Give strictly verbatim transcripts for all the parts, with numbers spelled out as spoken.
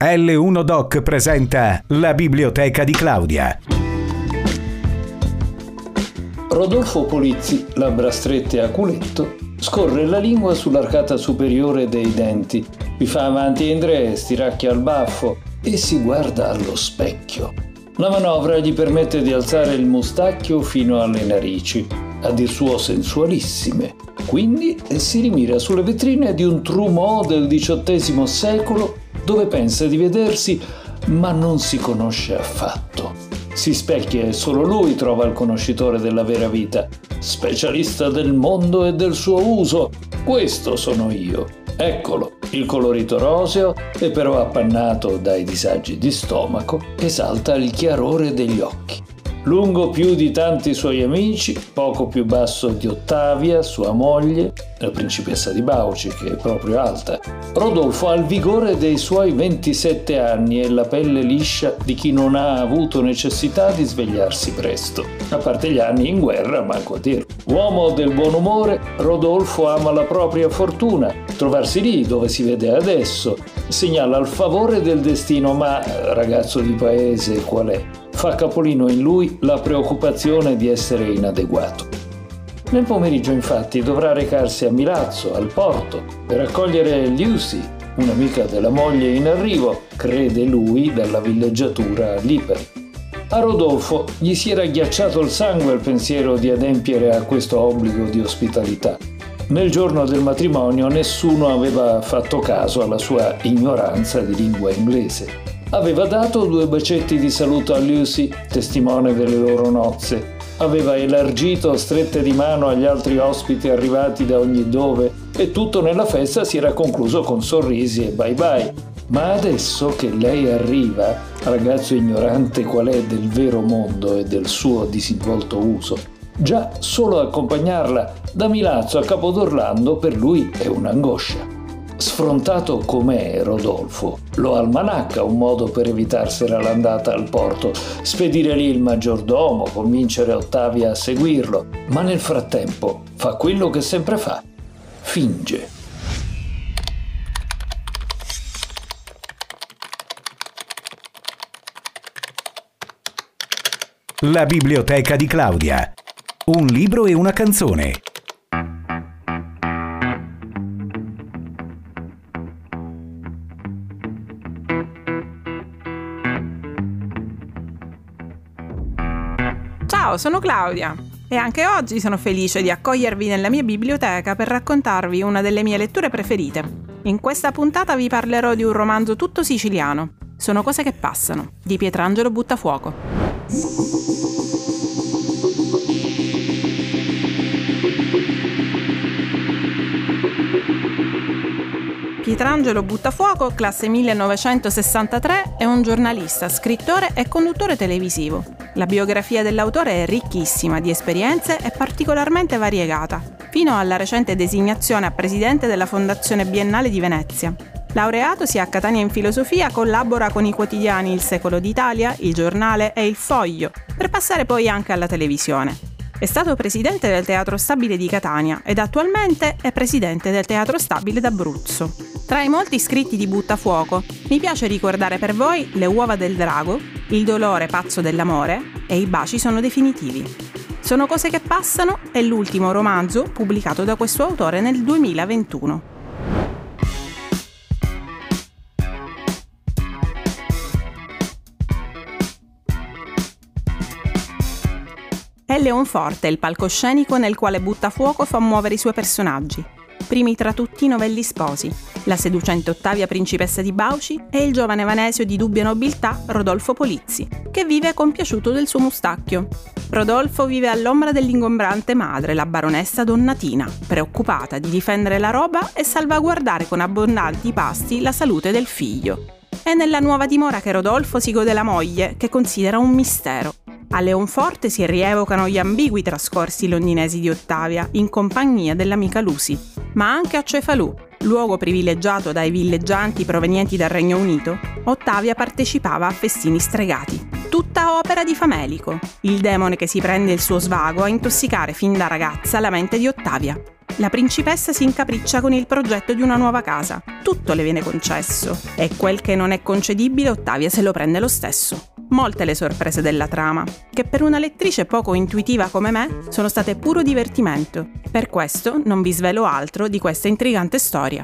L uno Doc presenta la biblioteca di Claudia. Rodolfo Polizzi, labbra strette a culetto, scorre la lingua sull'arcata superiore dei denti, vi fa avanti e indietro, stiracchia al baffo e si guarda allo specchio. La manovra gli permette di alzare il mustacchio fino alle narici, a dir suo sensualissime. Quindi si rimira sulle vetrine di un Trumeau del diciottesimo secolo dove pensa di vedersi, ma non si conosce affatto. Si specchia e solo lui trova il conoscitore della vera vita, specialista del mondo e del suo uso. Questo sono io. Eccolo, il colorito roseo e però appannato dai disagi di stomaco, esalta il chiarore degli occhi. Lungo più di tanti suoi amici, poco più basso di Ottavia, sua moglie, la principessa di Bauci, che è proprio alta. Rodolfo ha il vigore dei suoi ventisette anni e la pelle liscia di chi non ha avuto necessità di svegliarsi presto. A parte gli anni in guerra, manco a dirlo. Uomo del buon umore, Rodolfo ama la propria fortuna. Trovarsi lì dove si vede adesso segnala il favore del destino, ma ragazzo di paese qual è? Fa capolino in lui la preoccupazione di essere inadeguato. Nel pomeriggio, infatti, dovrà recarsi a Milazzo, al porto, per accogliere Lucy, un'amica della moglie in arrivo, crede lui, dalla villeggiatura Lipari. A Rodolfo gli si era ghiacciato il sangue al pensiero di adempiere a questo obbligo di ospitalità. Nel giorno del matrimonio nessuno aveva fatto caso alla sua ignoranza di lingua inglese. Aveva dato due bacetti di saluto a Lucy, testimone delle loro nozze. Aveva elargito strette di mano agli altri ospiti arrivati da ogni dove e tutto nella festa si era concluso con sorrisi e bye bye. Ma adesso che lei arriva, ragazzo ignorante qual è del vero mondo e del suo disinvolto uso, già solo accompagnarla da Milazzo a Capodorlando per lui è un'angoscia. Sfrontato com'è Rodolfo, lo almanacca un modo per evitarsela l'andata al porto, spedire lì il maggiordomo, convincere Ottavia a seguirlo, ma nel frattempo fa quello che sempre fa, finge. La biblioteca di Claudia. Un libro e una canzone. Ciao, sono Claudia e anche oggi sono felice di accogliervi nella mia biblioteca per raccontarvi una delle mie letture preferite. In questa puntata vi parlerò di un romanzo tutto siciliano, Sono cose che passano, di Pietrangelo Buttafuoco. Pietrangelo Buttafuoco, classe millenovecentosessantatré, è un giornalista, scrittore e conduttore televisivo. La biografia dell'autore è ricchissima di esperienze e particolarmente variegata, fino alla recente designazione a presidente della Fondazione Biennale di Venezia. Laureatosi a Catania in filosofia, collabora con i quotidiani Il Secolo d'Italia, Il Giornale e Il Foglio, per passare poi anche alla televisione. È stato presidente del Teatro Stabile di Catania ed attualmente è presidente del Teatro Stabile d'Abruzzo. Tra i molti scritti di Buttafuoco, mi piace ricordare per voi Le uova del drago, Il dolore pazzo dell'amore e I baci sono definitivi. Sono cose che passano è l'ultimo romanzo pubblicato da questo autore nel duemilaventuno. È Leonforte il palcoscenico nel quale Buttafuoco fa muovere i suoi personaggi. Primi tra tutti i novelli sposi, la seducente Ottavia principessa di Bauci e il giovane vanesio di dubbia nobiltà Rodolfo Polizzi, che vive compiaciuto del suo mustacchio. Rodolfo vive all'ombra dell'ingombrante madre, la baronessa Donnatina, preoccupata di difendere la roba e salvaguardare con abbondanti pasti la salute del figlio. È nella nuova dimora che Rodolfo si gode la moglie, che considera un mistero. A Leonforte si rievocano gli ambigui trascorsi londinesi di Ottavia in compagnia dell'amica Lucy, ma anche a Cefalù, luogo privilegiato dai villeggianti provenienti dal Regno Unito, Ottavia partecipava a festini stregati. Tutta opera di Famelico, il demone che si prende il suo svago a intossicare fin da ragazza la mente di Ottavia. La principessa si incapriccia con il progetto di una nuova casa. Tutto le viene concesso e quel che non è concedibile Ottavia se lo prende lo stesso. Molte le sorprese della trama, che per una lettrice poco intuitiva come me sono state puro divertimento. Per questo non vi svelo altro di questa intrigante storia.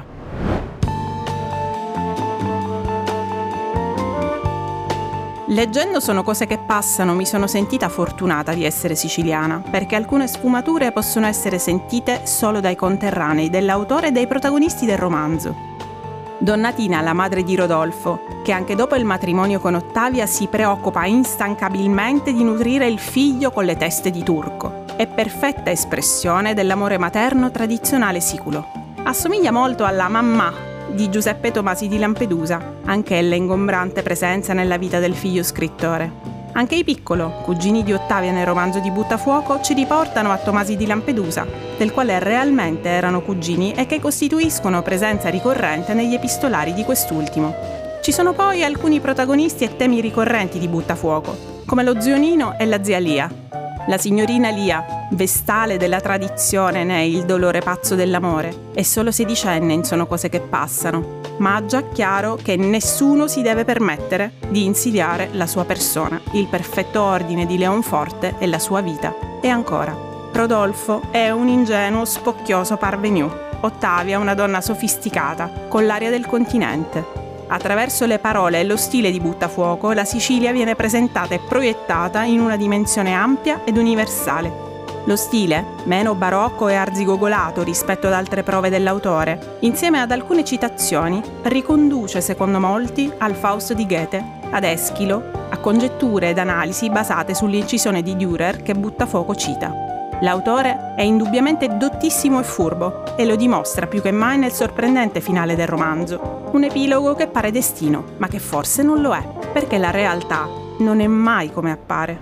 Leggendo Sono cose che passano mi sono sentita fortunata di essere siciliana, perché alcune sfumature possono essere sentite solo dai conterranei dell'autore e dei protagonisti del romanzo. Donnatina, la madre di Rodolfo, che anche dopo il matrimonio con Ottavia si preoccupa instancabilmente di nutrire il figlio con le teste di turco, è perfetta espressione dell'amore materno tradizionale siculo. Assomiglia molto alla mamma di Giuseppe Tomasi di Lampedusa, anch'ella ingombrante presenza nella vita del figlio scrittore. Anche i Piccolo, cugini di Ottavia nel romanzo di Buttafuoco, ci riportano a Tomasi di Lampedusa, del quale realmente erano cugini e che costituiscono presenza ricorrente negli epistolari di quest'ultimo. Ci sono poi alcuni protagonisti e temi ricorrenti di Buttafuoco, come lo zio Nino e la zia Lia. La signorina Lia, vestale della tradizione né il dolore pazzo dell'amore, è solo sedicenne in Sono cose che passano, ma ha già chiaro che nessuno si deve permettere di insidiare la sua persona, il perfetto ordine di Leonforte e la sua vita. E ancora, Rodolfo è un ingenuo, spocchioso parvenu, Ottavia una donna sofisticata, con l'aria del continente. Attraverso le parole e lo stile di Buttafuoco, la Sicilia viene presentata e proiettata in una dimensione ampia ed universale. Lo stile, meno barocco e arzigogolato rispetto ad altre prove dell'autore, insieme ad alcune citazioni, riconduce, secondo molti, al Fausto di Goethe, ad Eschilo, a congetture ed analisi basate sull'incisione di Dürer che Buttafuoco cita. L'autore è indubbiamente dottissimo e furbo e lo dimostra più che mai nel sorprendente finale del romanzo, un epilogo che pare destino, ma che forse non lo è, perché la realtà non è mai come appare.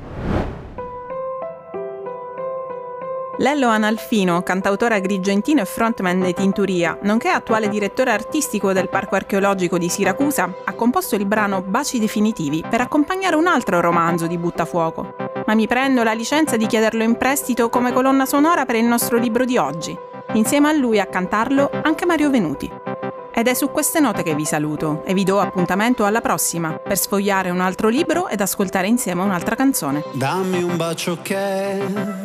Lello Analfino, cantautore agrigentino e frontman dei Tinturia, nonché attuale direttore artistico del Parco Archeologico di Siracusa, ha composto il brano Baci definitivi per accompagnare un altro romanzo di Buttafuoco. Ma mi prendo la licenza di chiederlo in prestito come colonna sonora per il nostro libro di oggi. Insieme a lui a cantarlo anche Mario Venuti. Ed è su queste note che vi saluto e vi do appuntamento alla prossima per sfogliare un altro libro ed ascoltare insieme un'altra canzone. Dammi un bacio che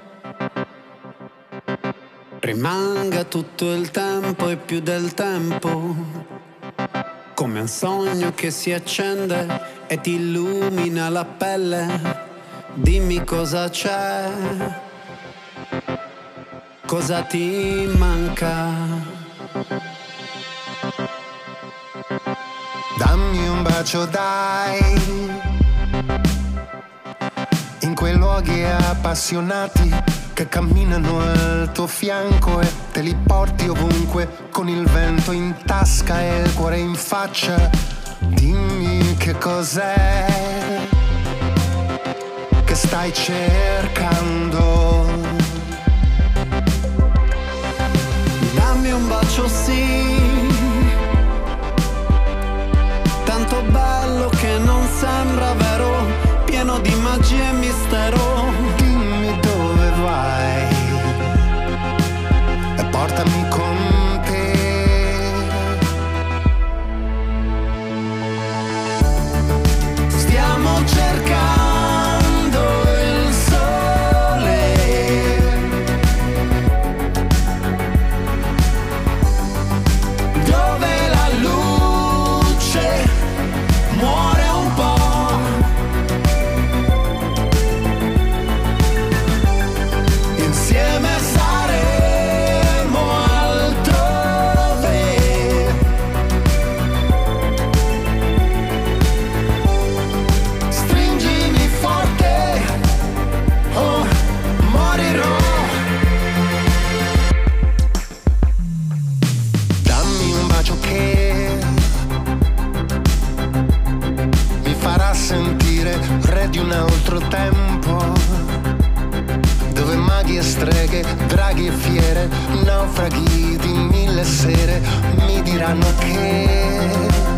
rimanga tutto il tempo e più del tempo, come un sogno che si accende e ti illumina la pelle. Dimmi cosa c'è, cosa ti manca. Dammi un bacio dai, in quei luoghi appassionati che camminano al tuo fianco e te li porti ovunque con il vento in tasca e il cuore in faccia. Dimmi che cos'è che stai cercando. Dammi un bacio sì, tanto bello che non sembra vero, pieno di magia e mistero. Dimmi dove vai e portami con te. Stiamo cercando il sole, dove la luce muore un po'. Insieme saremo altrove. Stringimi forte o morirò. Dammi un bacio che mi farà sentire re di un altro tempo, dove maghi e streghe, draghi e fiere, naufraghi di mille sere mi diranno che